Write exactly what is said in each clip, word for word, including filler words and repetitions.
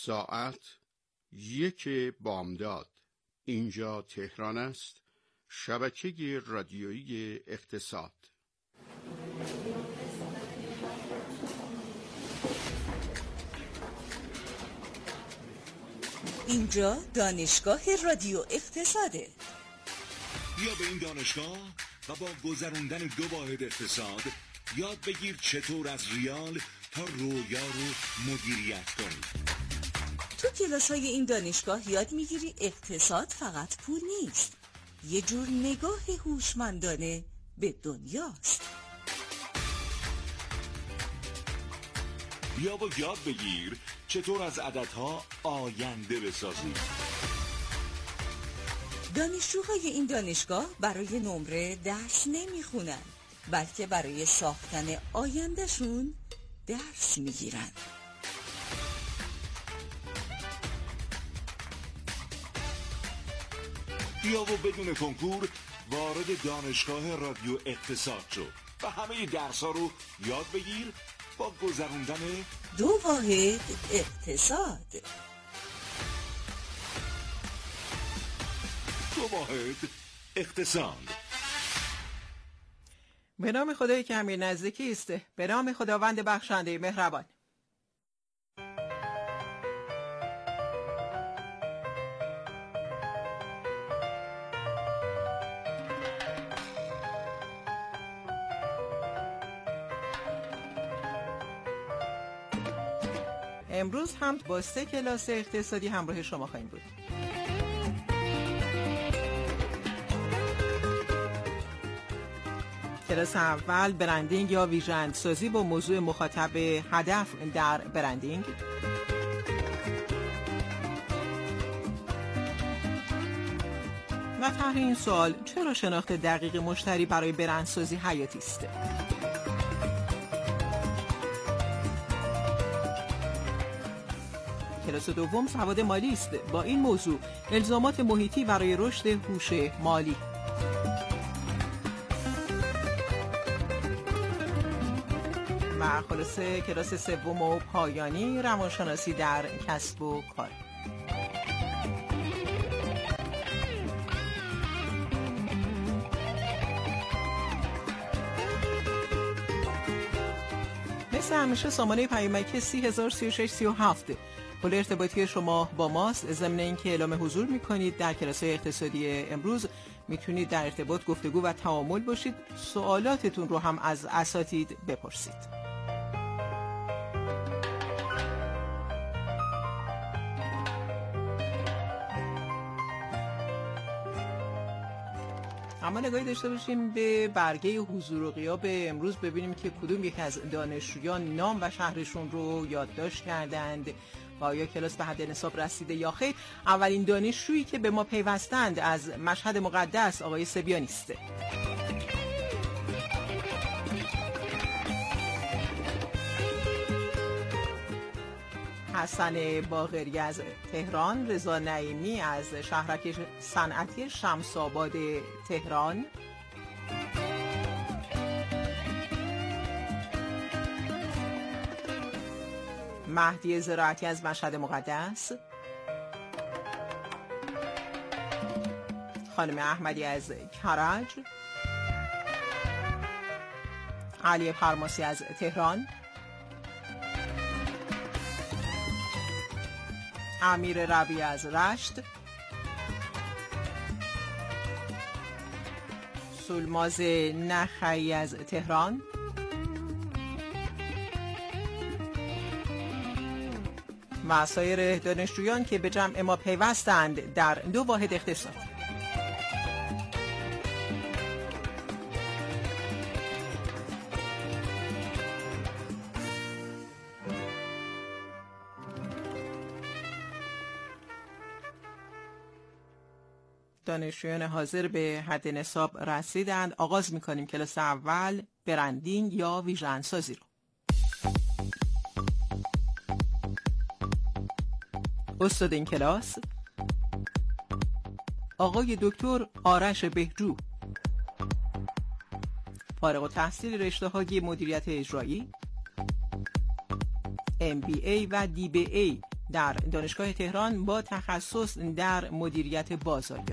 ساعت یک بامداد. اینجا تهران است، شبکه رادیویی اقتصاد. اینجا دانشگاه رادیو اقتصاده. بیا به این دانشگاه و با گذروندن دو واحد اقتصاد یاد بگیر چطور از ریال تا رویا رو مدیریت کنی. تو کلاس‌های این دانشگاه یاد میگیری اقتصاد فقط پول نیست، یه جور نگاه هوشمندانه به دنیاست. بیا و یاد بگیر چطور از عددها آینده بسازی. دانشجوهای این دانشگاه برای نمره درس نمیخونن، بلکه برای ساختن آیندهشون درس میگیرن. بیا و بدون کنکور وارد دانشگاه رادیو اقتصاد شو و همه درس ها رو یاد بگیر با گذروندن دو واحد اقتصاد. دو واحد اقتصاد. به نام خدایی که همین نزدیکی است، به نام خداوند بخشنده مهربان. امروز هم با سه کلاس اقتصادی همراه شما خواهیم بود. کلاس اول برندینگ یا ویژن سازی با موضوع مخاطب هدف در برندینگ. و طرح این سوال: چرا شناخت دقیق مشتری برای برندسازی حیاتی است؟ کلاس دوم سواد مالی است، با این موضوع الزامات محیطی برای رشد هوش مالی. و خلاصه کلاس سوم و پایانی روانشناسی در کسب و کار. مثل همیشه سامانه پیامکی سی هزار سی و شش سی و هفت پل ارتباطی شما با ماست. ضمن اینکه اعلام حضور میکنید در کلاس‌های اقتصادی امروز، میتونید در ارتباط گفتگو و تعامل باشید. سوالاتتون رو هم از اساتید بپرسید. اما نگاهی داشته باشیم به برگه حضور و غیاب امروز، ببینیم که کدوم یک از دانشجویان نام و شهرشون رو یادداشت کردند و آیا کلاس به حد نصاب رسیده یا خیر. اولین دانشجویی که به ما پیوستند از مشهد مقدس آقای سبیانی است. حسن باقری از تهران، رضا نعیمی از شهرک صنعتی شمس‌آباد تهران، مهدی زراعتی از مشهد مقدس، خانم احمدی از کرج، علی پرماسی از تهران، امیر ربی از رشت، سلماز نخعی از تهران، و سایر دانشجویان که به جمع ما پیوستند در دو واحد اقتصاد. دانشجویان حاضر به حد نصاب رسیدند. آغاز می‌کنیم کلاس اول، برندینگ یا ویژن سازی رو. استاد این کلاس آقای دکتر آرش بهجو، فارغ التحصیل رشته‌های مدیریت اجرایی، ام بی ای و دی بی ای در دانشگاه تهران با تخصص در مدیریت بازاریابی.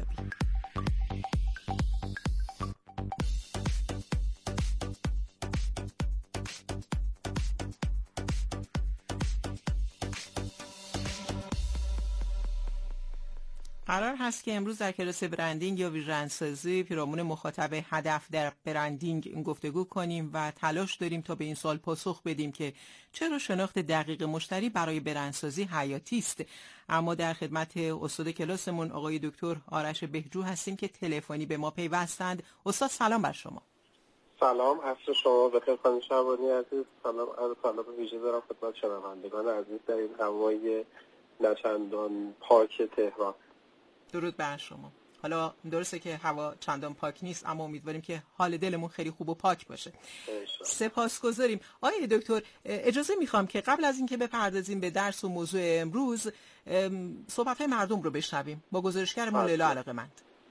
قرار هست که امروز در کلاس برندینگ یا ویژن‌سازی پیرامون مخاطب هدف در برندینگ گفتگو کنیم و تلاش داریم تا به این سوال پاسخ بدیم که چرا شناخت دقیق مشتری برای برندسازی حیاتی است. اما در خدمت استاد کلاسمون آقای دکتر آرش بهجو هستیم که تلفنی به ما پیوستند. استاد سلام بر شما. سلام، عصر شما بخیر خانم شعبانی عزیز. سلام عرض سلام ویژه دارم خدمت شنوندگان عزیز در این هوای نچندان پاک تهران. درود بر شما. حالا درسته که هوا چندان پاک نیست، اما امیدواریم که حال دلمون خیلی خوب و پاک باشه. سپاسگزاریم. آقای دکتر اجازه میخوام که قبل از اینکه بپردازیم به درس و موضوع امروز صحبت‌های مردم رو بشنویم با گزارشگرمون لیلا علاقه‌مند.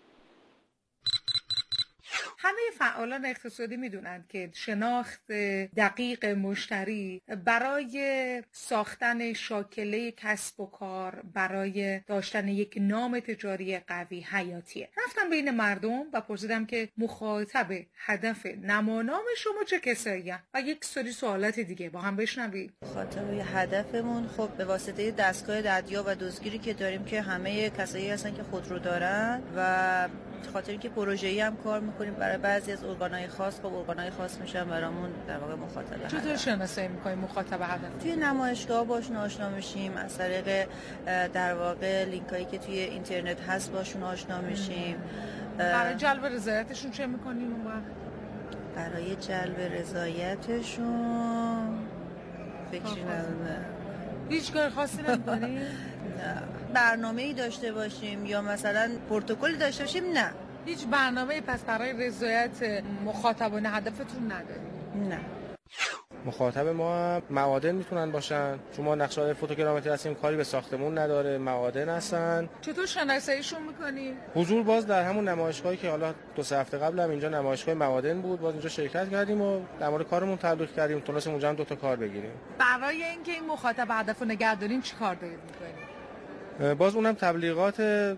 همه فعالان اقتصادی میدونند که شناخت دقیق مشتری برای ساختن شاکله کسب و کار، برای داشتن یک نام تجاری قوی حیاتیه. رفتم بین مردم و پرسیدم که مخاطب هدف نمانام شما چه کسایی‌اند و یک سری سوالات دیگه با هم بشنوید. مخاطب هدفمون خب به واسطه دستگاه ددیا و دزدگیری که داریم که همه کسایی هستن که خودرو دارن و خاطر اینکه پروژه‌ای هم کار می‌کنیم برای بعضی از ارگان‌های خاص، خب ارگان‌های خاص میشن برامون در واقع مخاطب. چطور شناسایی می‌کنیم مخاطب هدف؟ توی نمایشگاه باشون آشنا میشیم، از طریق در واقع لینکایی که توی اینترنت هست باشون آشنا میشیم. برای جلب رضایتشون چه می‌کنیم اون وقت؟ برای جلب رضایتشون فکری نداره. هیچ کار خاصی نمی‌کنیم؟ برنامه‌ای داشته باشیم یا مثلا پروتکلی داشته باشیم؟ نه. هیچ برنامه‌ای پس برای رضایت مخاطبان هدفتون نداریم؟ نه. مخاطب ما معادن میتونن باشن، چون ما نقشه فوتوگرامتری هستیم، کاری به ساختمون نداره، معادن هستن. چطور شناساییشون میکنی؟ حضور باز در همون نمایشگاهی که حالا دو سه هفته قبل هم اینجا نمایشگاه معادن بود، باز اینجا شرکت کردیم و در مورد کارمون تبلیغ کردیم، تونستیم اونجا هم دو تا کار بگیریم. برای اینکه این مخاطب هدفو نگه دارین چی کار دارید میکنید؟ باز اونم تبلیغات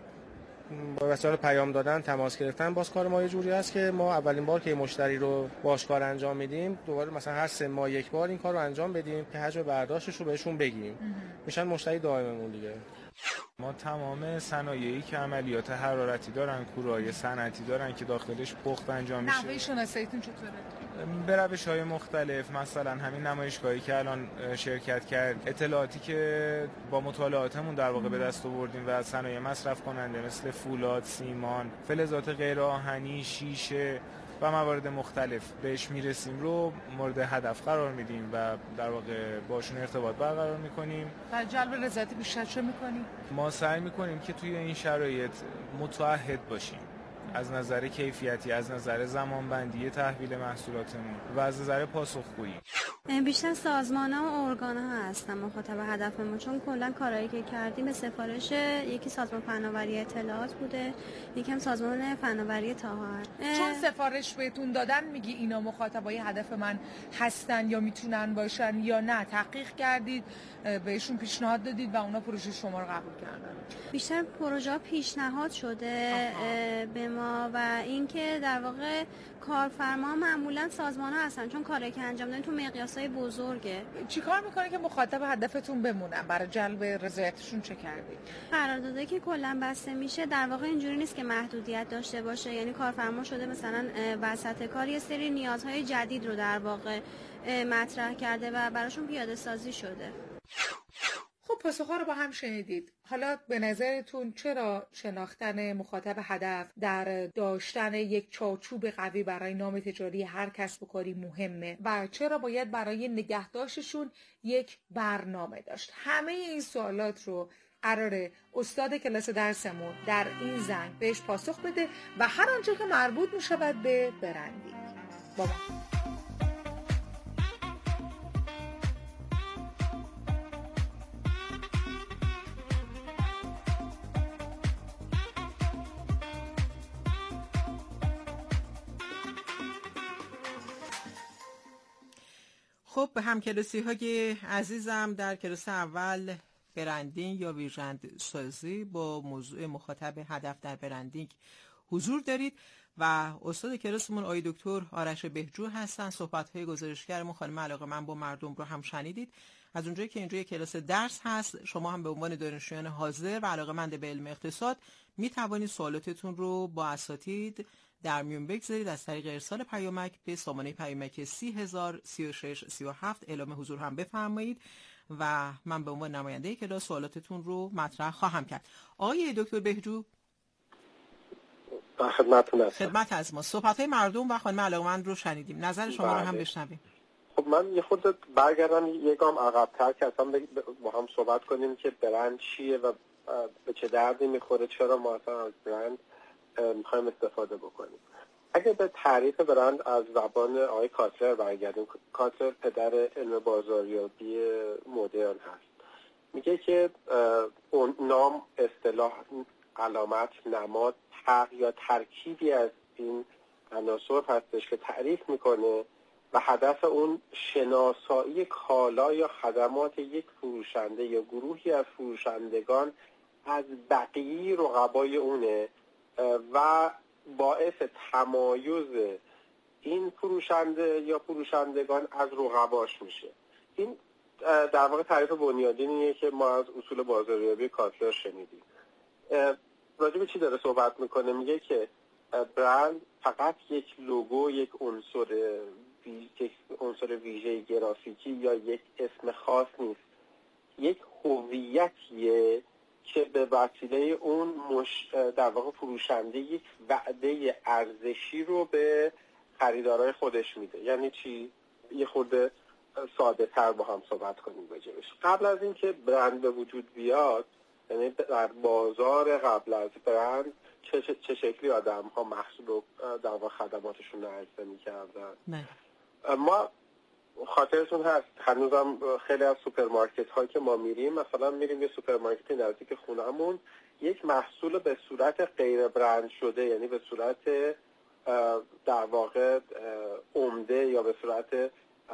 با وسایل پیام دادن، تماس گرفتن. باز کار ما یه جوری است که ما اولین بار که مشتری رو باش کار انجام میدیم، دوباره مثلا هر سه ماه یک بار این کار رو انجام بدیم که حجم برداشتش رو بهشون بگیم. میشن مشتری دائممون دیگه. ما تمام صنایعی که عملیات حرارتی دارن، کورهای صنعتی دارن که داخلش پخت انجام میشه. نحوه شناساییتون چطوره؟ به روش‌های مختلف، مثلا همین نمایشگاهی که الان شرکت کرد، اطلاعاتی که با مطالعاتمون در واقع به دست آوردیم و صنایع مصرف کننده مثل فولاد، سیمان، فلزات غیر آهنی، شیشه و موارد مختلف بهش میرسیم رو مورد هدف قرار میدیم و در واقع باشون ارتباط برقرار میکنیم. برای جلب رضایت بیشتر چه میکنیم؟ ما سعی میکنیم که توی این شرایط متعهد باشیم، از نظر کیفیتی، از نظر زمانبندی تحویل محصولاتمون و از نظر پاسخگویی. بیشتر سازمان‌ها و ارگان‌ها هستن مخاطب هدفمون، چون کلا کارهایی که کردیم به سفارش یکی سازمان فناوری اطلاعات بوده، یکم سازمان فناوری طاهر. چون سفارش بهتون دادن میگی اینا مخاطبای هدف من هستن یا میتونن باشن یا نه؟ تحقیق کردید، بهشون پیشنهاد دادید و اونا پروژه شما رو قبول کردن؟ بیشتر پروژه پیشنهاد شده آها. به ما و اینکه در واقع کارفرما معمولا سازمان‌ها هستن، چون کاری که انجام دادن تو مقیاسای بزرگه. چیکار میکنه که مخاطب هدفتون بمونن؟ برای جلب رضایتشون چه کردید؟ قراردادی که کلا بسته میشه در واقع اینجوری نیست که محدودیت داشته باشه، یعنی کارفرما شده مثلا وسط کار یه سری نیازهای جدید رو در واقع مطرح کرده و براشون پیاده سازی شده. خب پاسخ‌ها رو با هم شنیدید. حالا به نظرتون چرا شناختن مخاطب هدف در داشتن یک چارچوب قوی برای نام تجاری هر کسب و کاری مهمه و چرا باید برای نگهداشتشون یک برنامه داشت؟ همه این سوالات رو قراره استاد کلاس درسمون در این زنگ بهش پاسخ بده و هر آنچه که مربوط می‌شود به برندینگ. بابا خب همکلاسی های عزیزم، در کلاس اول برندینگ یا ویژن سازی با موضوع مخاطب هدف در برندینگ حضور دارید و استاد کلاسمون آقای دکتر آرش بهجو هستن. صحبت‌های گزارشگرمون خانم علاقه‌مند با مردم رو هم شنیدید. از اونجایی که اینجا یک کلاس درس هست، شما هم به عنوان دانشجویان حاضر و علاقه‌مند به علم اقتصاد می توانید سوالاتتون رو با اساتید در میون بگذارید از طریق ارسال پیامک به سامانه پیامک سی هزار سی و شش سی و هفت اعلام حضور هم بفرمایید و من به عنوان نماینده کلاس سوالاتتون رو مطرح خواهم کرد. آقای دکتر بهجو خدمتتون هستم. خدمت از ما. صحبت‌های مردم و خانم علاقه‌مند رو شنیدیم. نظر شما بله. رو هم بشنویم. خب من یه خود برگردم یه گام عقب‌تر که اصلا با هم صحبت کنیم که برند چیه و به چه دردی میخوره، چرا ما اصلا از برند میخوایم استفاده بکنیم. اگه به تعریف برند از زبان آقای کاتلر برگردیم، کاتلر پدر علم بازاریابی مدرن هست، میگه که اون نام، اصطلاح، علامت، نماد، تغ یا ترکیبی از این عناصر هستش که تعریف میکنه و هدف اون شناسایی کالا یا خدمات یک فروشنده یا گروهی از فروشندگان از بقیه رقبای اونه و باعث تمایز این فروشنده یا فروشندگان از رقباش میشه. این در واقع تعریف بنیادینیه که ما از اصول بازاریابی کاتلر شنیدیم. راجع به چی داره صحبت میکنه؟ میگه که برند فقط یک لوگو، یک عنصر یک عنصر ویژه گرافیکی یا یک اسم خاص نیست، یک هویتیه که به وسیله اون مش... در واقع فروشنده یک وعده ارزشی رو به خریدارای خودش میده. یعنی چی؟ یه خورده ساده تر با هم صحبت کنیم راجعش. قبل از اینکه برند به وجود بیاد، یعنی در بازار قبل از برند چه, چه شکلی آدم ها محصول و در واقع خدماتشون رو عرضه میکردن؟ ما خاطرتون هست هنوزم خیلی از سوپرمارکت ها که ما میریم، مثلا میریم یه سوپرمارکت نزدیک خونمون، یک محصول به صورت غیر برند شده، یعنی به صورت در واقع عمده یا به صورت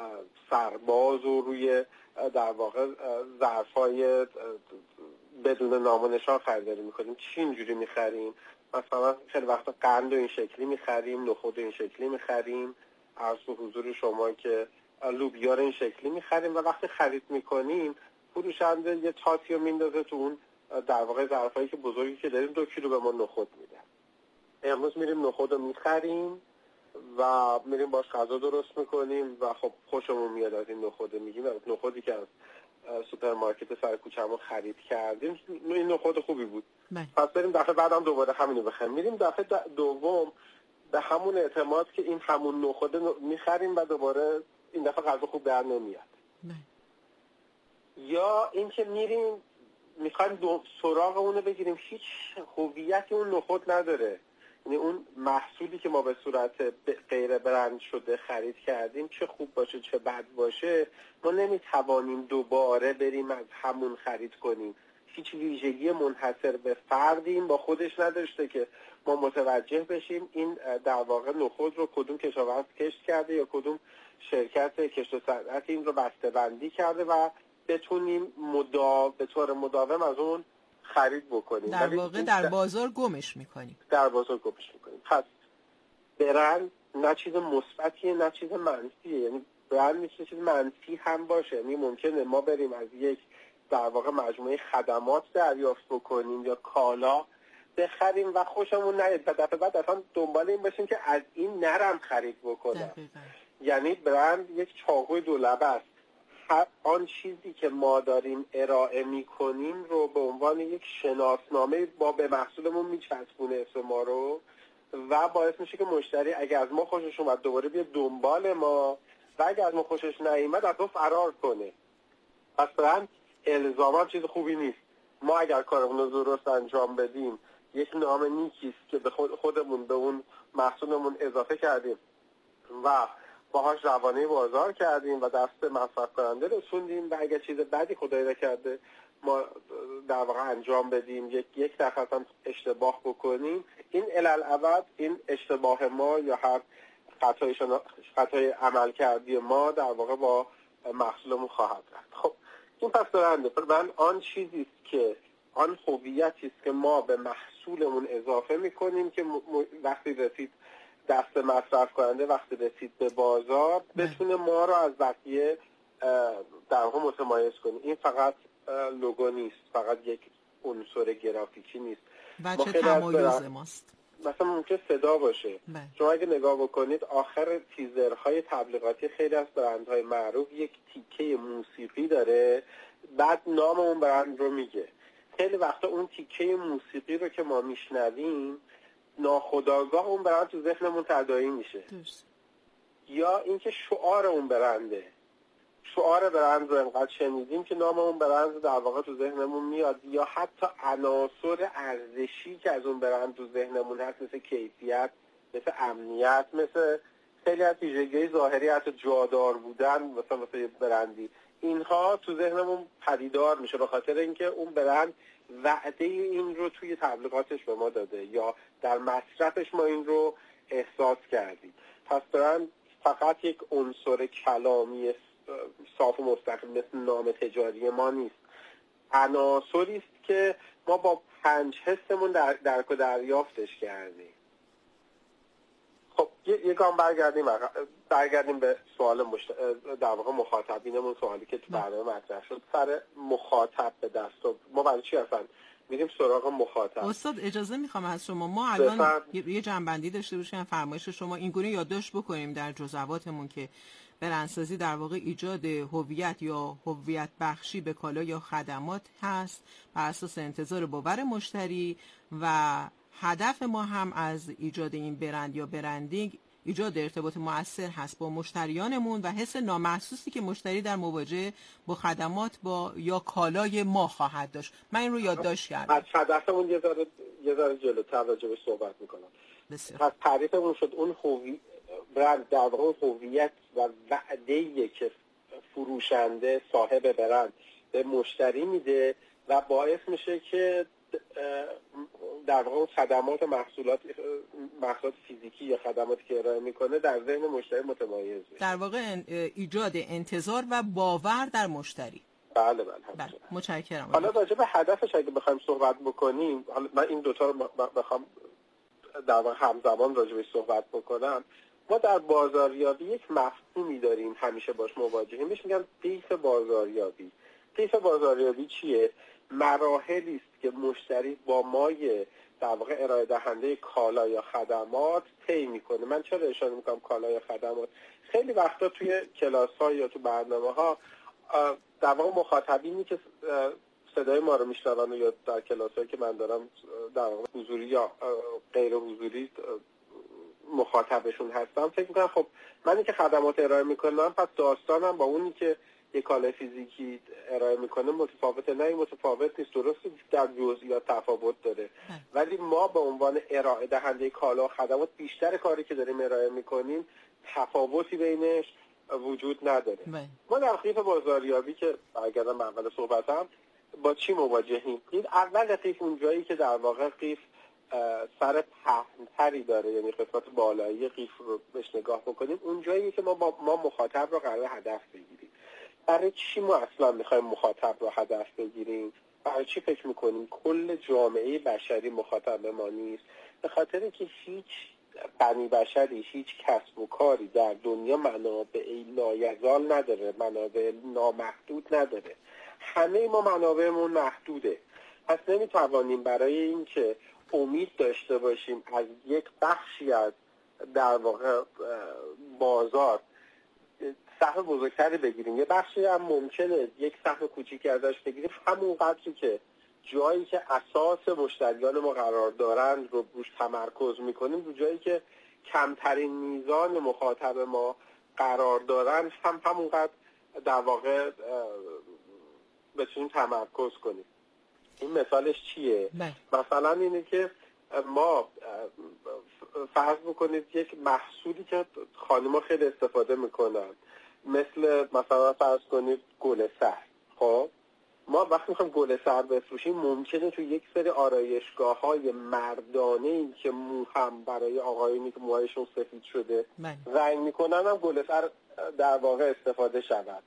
سرباز و روی در واقع ظرفای بدون نام و نشان خریداری میکنیم. چی اینجوری میخریم؟ مثلا خیلی وقتا قند و این شکلی میخریم، نخود این شکلی میخریم، عرض حضور شما که لوبیا رو این شکلی میخریم و وقتی خرید میکنیم فروشنده یه تاتی رو میندازه تو اون در واقع ظرفایی که بزرگی که داریم، دو کیلو به ما نخود میده. امروز میریم نخود رو میخریم و میریم باش غذا درست میکنیم و خب خوشمون میاد از این نخوده. میگیم نخودی که از سوپرمارکت سر کوچه‌مون خرید کردیم این نخود خوبی بود، مای. پس بریم دفعه بعدم دوباره همینو بخریم. میریم دفعه دوم به همون اعتماد که این همون نخوده میخریم و دوباره این دفعه غذا خوب در نمیاد. مای. یا اینکه میریم میخوایم سراغ اونو بگیریم، هیچ هویتی اون نخود نداره، یعنی اون محصولی که ما به صورت غیر برند شده خرید کردیم چه خوب باشه چه بد باشه ما نمیتوانیم دوباره بریم از همون خرید کنیم. هیچ ویژگی منحصر به فردیم با خودش نداشته که ما متوجه بشیم این در واقع نخود رو کدوم کشاورز کشت کرده یا کدوم شرکت کشت و صنعت این رو بسته‌بندی کرده و بتونیم مدا... به طور مداوم از اون خرید بکنیم. در واقع در بازار گمش میکنیم. در بازار گمش میکنیم. پس برند نه چیز مثبتیه نه چیز منفیه. یعنی برند میشه چیز منفی هم باشه. یعنی ممکنه ما بریم از یک در واقع مجموعه خدمات دریافت بکنیم یا کالا بخریم و خوشمون نیاد و دفعه بعد اصلا دنبال این باشیم که از این نرم خرید بکنم. یعنی برند یک چاقوی دو لبه است. آن چیزی که ما داریم ارائه میکنیم رو به عنوان یک شناسنامه با به محصولمون میچسبونه اسم ما رو و باعث میشه که مشتری اگه از ما خوشش اومد دوباره بیاد دنبال ما و اگه از ما خوشش نیامد از ما فرار کنه. پس برند الزاما چیز خوبی نیست. ما اگر کارمون رو درست انجام بدیم یک نام نیکیست که به خودمون به اون محصولمون اضافه کردیم و باهاش روانه بازار کردیم و دست مصرف کننده رسوندیم و اگر چیز بدی خدای نکرده ما در واقع انجام بدیم یک یک دفعه اشتباه بکنیم، این علالعبد این اشتباه ما یا هر خطای خطای عمل کردی ما در واقع با محصولمون خواهد رفت. خب این پس برنده. من آن چیزی است که آن هویتی است که ما به محصولمون اضافه میکنیم که م... وقتی رسید دست مصرف کننده، وقتی رسید به بازار، بتونه ما رو از بقیه در واقع متمایز کنه. این فقط لوگو نیست، فقط یک عنصر گرافیکی نیست. بچه تمایز ماست. مثلا ممکن صدا باشه. بله. شما اگه نگاه بکنید آخر تیزرهای تبلیغاتی خیلی از برندهای معروف یک تیکه موسیقی داره، بعد نام اون برند رو میگه. خیلی وقتا اون تیکه موسیقی رو که ما میشنویم ناخودآگاه اون برند تو ذهنمون تداعی میشه. درست. یا اینکه شعار اون برنده، شعار برند رو انقدر شنیدیم که نام اون برند در واقع تو ذهنمون میاد، یا حتی عناصر ارزشی که از اون برند تو ذهنمون هست، مثل کیفیت، مثل امنیت، مثل خیلی از ویژگی‌های ظاهری، حتی جادار بودن، مثلا مثل یه برندی، اینها تو ذهنمون پدیدار میشه به خاطر اینکه اون برند وعده این رو توی تبلیغاتش به ما داده یا در مصرفش ما این رو احساس کردیم. پس برند فقط یک عنصر کلامی صاف و مستقیم مثل نام تجاری ما نیست، عناصری است که ما با پنج حسمون در درک و دریافتش کردیم. خب یک گام برگردیم برگردیم به سوال مشت... در واقع مخاطبینمون، سوالی که تو برنامه مطرح شد سر مخاطب به دست و ما برای چی اصلا میریم سراغ مخاطب. استاد اجازه میخوام از شما ما الان بفرد. یه جنبندی داشته باشیم فرمایش شما اینگونه یادداشت بکنیم در جزئیاتمون که برندسازی در واقع ایجاد هویت یا هویت بخشی به کالا یا خدمات هست بر اساس انتظار باور مشتری و هدف ما هم از ایجاد این برند یا برندینگ ایجاد ارتباط مؤثر هست با مشتریانمون و حس نامحسوسی که مشتری در مواجهه با خدمات با یا کالای ما خواهد داشت. من این رو یادداشت کردم. از هدفمون یه ذره یه ذره جلوتر راجع بهش صحبت می‌کنم. بسیار. از تعریفمون شد اون هویت برند در واقع هویت و وعده‌ای که فروشنده صاحب برند به مشتری میده و باعث میشه که در واقع خدمات محصولات محصولات فیزیکی یا خدماتی که ارائه میکنه در ذهن مشتری متمایز میشه. در واقع ایجاد انتظار و باور در مشتری. بله بله. بله متشکرم. حالا راجع به هدفش اگه بخوایم صحبت بکنیم، حالا من این دوتا رو بخوام در واقع همزمان راجع بهش صحبت بکنم، ما در بازاریابی یک مفهومی داریم همیشه باش مواجهیم، بهش میگن طیف بازاریابی. طیف بازاریابی چیه؟ مراحلی است که مشتری با مای در واقع ارائه دهنده کالا یا خدمات طی میکنه. من چرا اشاره میکنم کالا یا خدمات؟ خیلی وقتا توی کلاس‌ها یا تو برنامه‌ها در واقع مخاطبینی که صدای ما رو میشنون یا در کلاس‌هایی که من دارم در واقع حضوری یا غیر حضوری مخاطبشون هستم فکر میکنم خب منی که خدمات ارائه میکنم پس داستانم با اونی که یک کالای فیزیکی ارائه میکنه متفاوته. نه این متفاوت نیست، درسته در جزئیات تفاوت داره ولی ما به عنوان ارائه دهنده کالا و خدمات بیشتر کاری که داریم ارائه میکنیم تفاوتی بینش وجود نداره. بای. ما در قیف بازاریابی که برگردم به اول صحبتم با چی مواجهیم؟ این اول قیف اون جایی که در واقع قیف سر پهن‌تری داره، یعنی قسمت بالایی قیف رو بهش نگاه بکنیم، اون جایی که ما با ما مخاطب رو قرار هدف بگیریم. برای چی ما اصلا میخوایم مخاطب رو هدف بگیریم؟ برای چی فکر میکنیم کل جامعه بشری مخاطب ما نیست؟ به خاطر اینکه هیچ بنی بشری، هیچ کسب و کاری در دنیا منابع لایزال نداره، منابع نامحدود نداره. همه ما منابعمون محدوده. پس نمیتوانیم برای اینکه امید داشته باشیم از یک بخشی از در واقع بازار سهم بزرگتری بگیریم، یه بخشی هم ممکنه یک سهم کوچیکی ازش بگیریم، همون قدری که جایی که اساس مشتریان ما قرار دارند رو روش تمرکز میکنیم، رو جایی که کمترین میزان مخاطب ما قرار دارن هم همونقدر در واقع بتونیم تمرکز کنیم. این مثالش چیه؟ بله. مثلا اینه که ما فرض بکنید یک محصولی که خانم‌ها خیلی استفاده میکنن، مثل مثلا فرض کنید گل سر. خب ما وقتی میخوایم گل سر بفروشیم ممکنه تو یک سری آرایشگاه‌های مردانه‌ای که مو هم برای آقایونی که موهایشون سفید شده رنگ میکنن هم گل سر در واقع استفاده شود.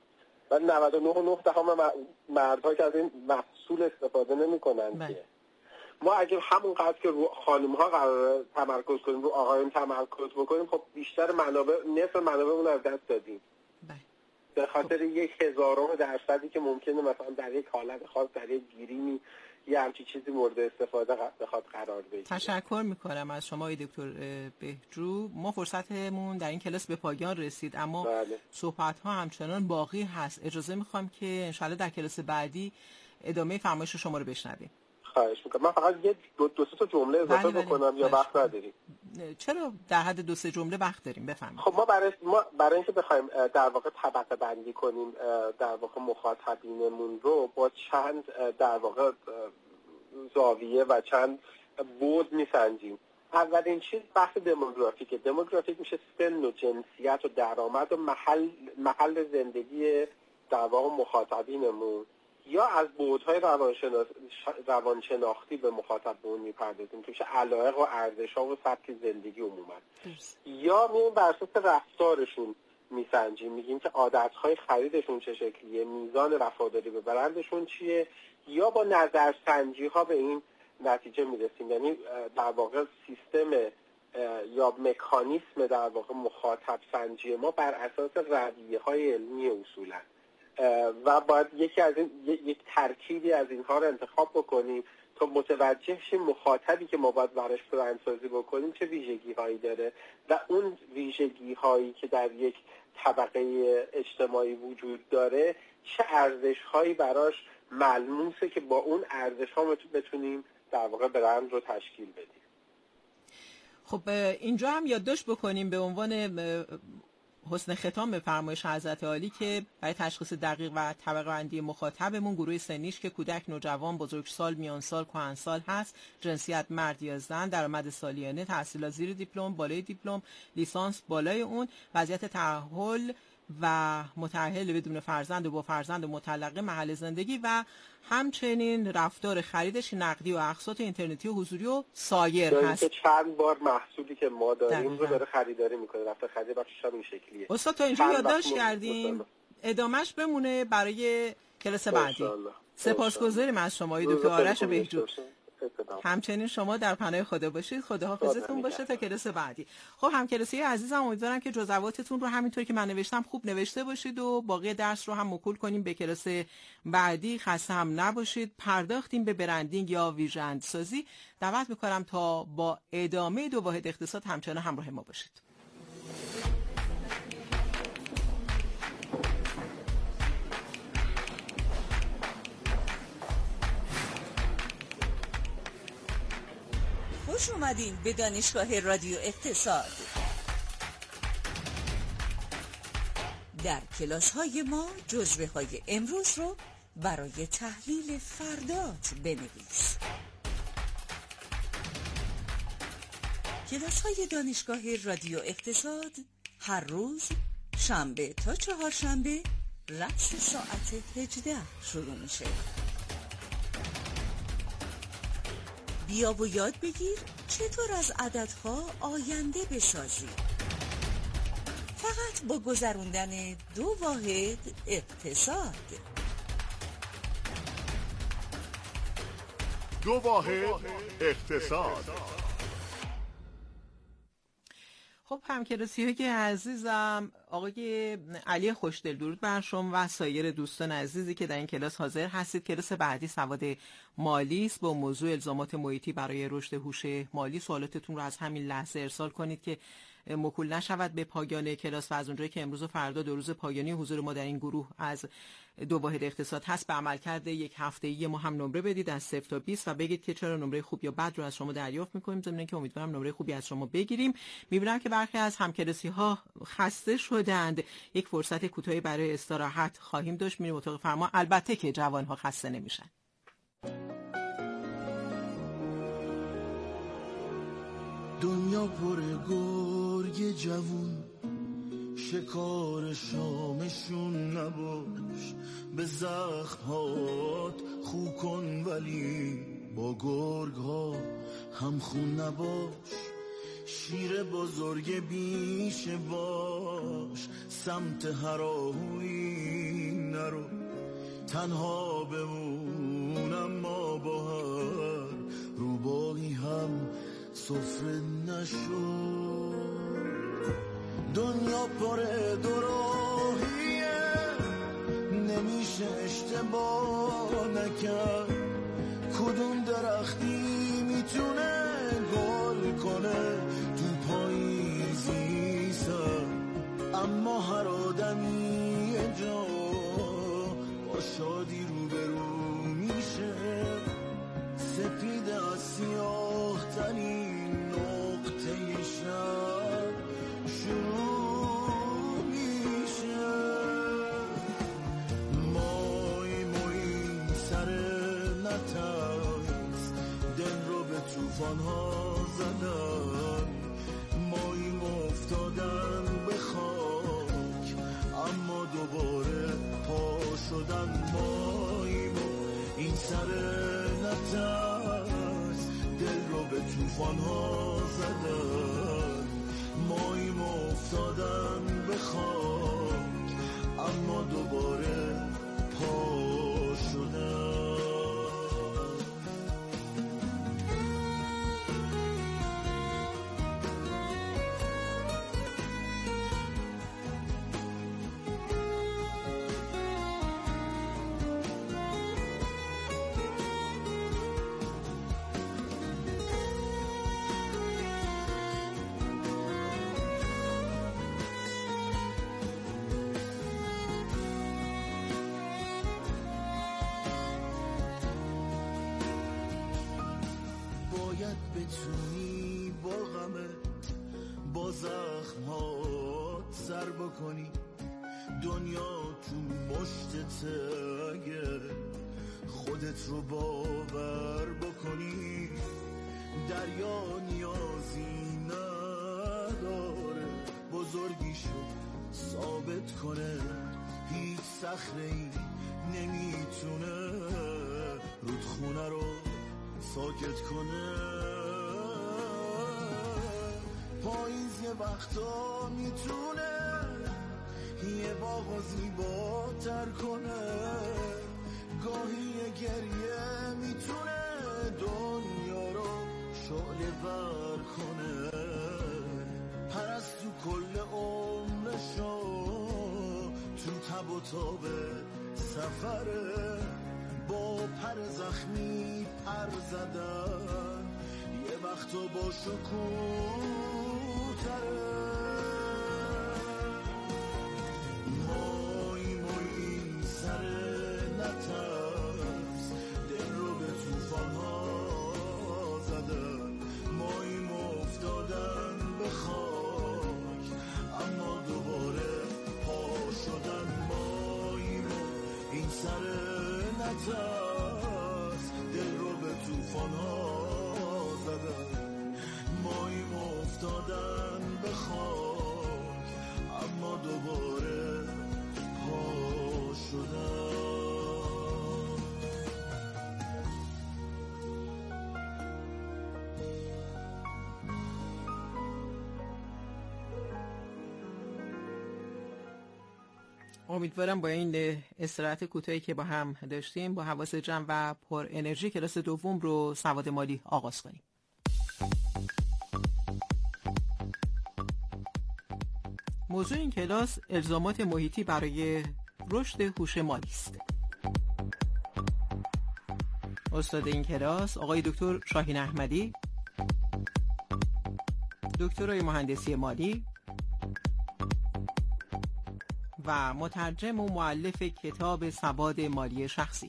و نود و نه و نه دهم مردها که از این محصول استفاده نمی‌کنن که ما اگر همونقدر که رو خانم‌ها قرار تمرکز کنیم رو آقایون تمرکز بکنیم، خب بیشتر منابع، نصف منابعمون از دست دادیم به خاطر یک هزارم درصدی که ممکنه مثلا در یک حالت خاص در یک گیرینی یه همچی چیزی مورد استفاده بخواد قرار بگیره. تشکر میکنم از شما آقای دکتر بهجو. ما فرصتمون در این کلاس به پایان رسید، اما بله. صحبت ها همچنان باقی هست. اجازه میخوام که انشالله در کلاس بعدی ادامه فرمایش شما رو بشنویم. خواهش میکنم. من فقط یه دو, دو سه تا جمله اضافه بله بکنم بله. یا وقت نداریم؟ چرا در حد دو سه جمله وقت داریم، بفرمایید. خب ما برای ما برای اینکه بخوایم در واقع طبقه بندی کنیم در واقع مخاطبینمون رو با چند در واقع زاویه و چند بود میسنجیم. اولین چیز بحث دموگرافیکه. دموگرافیک میشه سن و جنسیت و درآمد و محل محل زندگی در واقع مخاطبینمون، یا از بعدهای روانشناخ... روانشناختی به مخاطبمون میپردازیم که میشه علایق و ارزش‌ها و سبک زندگی عموما، یا میایم بر اساس رفتارشون میسنجیم، میگیم که عادتهای خریدشون چه شکلیه، میزان وفاداری به برندشون چیه، یا با نظرسنجی ها به این نتیجه میرسیم. یعنی در واقع سیستم یا مکانیسم در واقع مخاطب سنجی ما بر اساس رویه های علمی اصولا و باید یکی از این یک ترکیبی از اینها رو انتخاب بکنیم تا متوجه شیم مخاطبی که ما باید براش برندسازی بکنیم چه ویژگی هایی داره و اون ویژگی هایی که در یک طبقه اجتماعی وجود داره چه ارزش هایی براش ملموسه که با اون ارزش ها بتونیم در واقع برند رو تشکیل بدیم. خب اینجا هم یادداشت بکنیم به عنوان حسن ختام به فرمایش حضرت عالی که برای تشخیص دقیق و طبقه بندی مخاطبمون گروه سنیش که کودک، نوجوان، بزرگسال، میانسال، کهنسال هست، جنسیت مرد یا زن، درآمد سالیانه، تحصیلات زیر دیپلم، بالای دیپلم، لیسانس بالای اون، وضعیت تأهل و متأهل بدون فرزند و با فرزند مطلقه، محل زندگی و همچنین رفتار خریدش نقدی و اقساط اینترنتی و حضوری و سایر هست. که چند بار محصولی که ما داریم رو داره خریداری میکنه. رفتار خرید بخشش هم این شکلیه. استاد تا اینجا یادداشت کردیم، ادامهش بمونه برای کلاس بعدی. سپاسگزاریم از شما دکتر آرش بهجو. همچنین شما در پناه خدا باشید. خداحافظتون باشه تا کلاس بعدی. خب همکلاسی عزیزم، امیدوارم که جزئیاتتون رو همینطوری که من نوشتم خوب نوشته باشید و باقی درس رو هم موکول کنیم به کلاس بعدی. خسته هم نباشید. پرداختیم به برندینگ یا ویژن سازی. دعوت میکنم تا با ادامه دو واحد اقتصاد همچنان همراه ما باشید. خوش اومدین به دانشگاه رادیو اقتصاد. در کلاس های ما جزوه های امروز رو برای تحلیل فردات بنویس. کلاس های دانشگاه رادیو اقتصاد هر روز شنبه تا چهارشنبه رأس ساعت هجده شروع میشه. بیا و یاد بگیر چطور از عددها آینده بسازی. فقط با گذروندن دو واحد اقتصاد. دو واحد اقتصاد. خب همکلاسی که عزیزم، آقای علی خوشدل، درود بر شما و سایر دوستان عزیزی که در این کلاس حاضر هستید. کلاس بعدی سواد مالی است با موضوع الزامات محیطی برای رشد هوش مالی. سوالاتتون رو از همین لحظه ارسال کنید که موکول نشود به پایان کلاس و از اونجایی که امروز و فردا دو روز پایانی حضور ما در این گروه از دو واحد اقتصاد هست، به عملکرد یک هفته‌ای ما هم نمره بدید از صفر تا بیست و بگید که چرا نمره خوب یا بد رو از شما دریافت می‌کنیم. ضمن اینکه امیدوارم نمره خوبی از شما بگیریم. می‌بینم که برخی از همکلاسی‌ها خسته شدند. یک فرصت کوتاهی برای استراحت خواهیم داشت. میریم اتاق فرمان. البته که جوان‌ها خسته نمیشن. دنیا پر گرگ جوون، شکار شامشون نباش، به زخمات خو کن ولی با گرگ ها هم خون نباش. شیر بزرگ بیشه باش، سمت هراهوی نرو تنها بمون، اما با هر روباهی هم سفره نشد. دنیا پر دوراهیه، نمیشه اشتباه نکرد. کدوم درختی میتونه گل کنه تو پاییزی سر، اما هر آدمی یه جا با شادی روبرو میشه. سپید از سیاه ترین نقطه شب شروع میشه. مای مای سر نترس، دل رو به توفان ها زدن. مایی افتادن به خاک، اما دوباره پا شدن. مایی این سر نترس، دل رو به توفان ها زدن. مایی افتادن به خاک، اما دوباره پا شدن. باید بتونی با غمت، با زخمات سر بکنی. دنیا تو مشتت، اگه خودت رو باور بکنی. دریا نیازی نداره بزرگیشو ثابت کنه. هیچ صخره‌ای نمیتونه رودخونه رو ساکت کنه. پاییز یه وقتا میتونه یه باغ زیباتر کنه. گاهی یه گریه میتونه دنیا رو شعله ور کنه. پرستو کل عمرشو تو تب و تاب سفره، با پر زخمی پر زدن یه وقتا با شکوتره. مای مای سر نترس، دل رو به توفان ها زدن. مای افتادن به خاک، اما دوباره پا شدن. مای این سر نترس، دل رو به توفان ها زدن. ماییم افتادن به خاک، اما دوباره پا شدن. امیدوارم با این استراحت کوتاهی که با هم داشتیم با حواس جمع و پر انرژی کلاس دوم رو سواد مالی آغاز کنیم. موضوع این کلاس الزامات محیطی برای رشد هوش مالی است. استاد این کلاس آقای دکتر شاهین احمدی، دکترای مهندسی مالی و مترجم و مؤلف کتاب سواد مالی شخصی.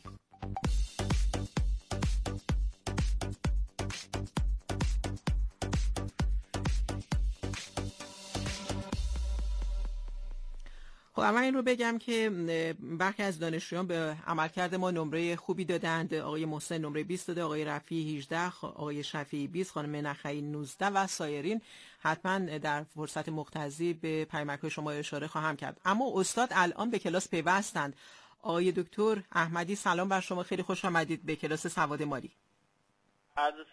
خب اما این رو بگم که برخی از دانشجویان به عملکرد ما نمره خوبی دادند. آقای محسن نمره بیست داده، آقای رفیعی هجده، آقای شفیعی بیست، خانم نخعی نوزده و سایرین. حتما در فرصت مقتضی به پیامک شما اشاره خواهم کرد. اما استاد الان به کلاس پیوستند. آقای دکتر احمدی سلام بر شما، خیلی خوش آمدید به کلاس سواد مالی. عرض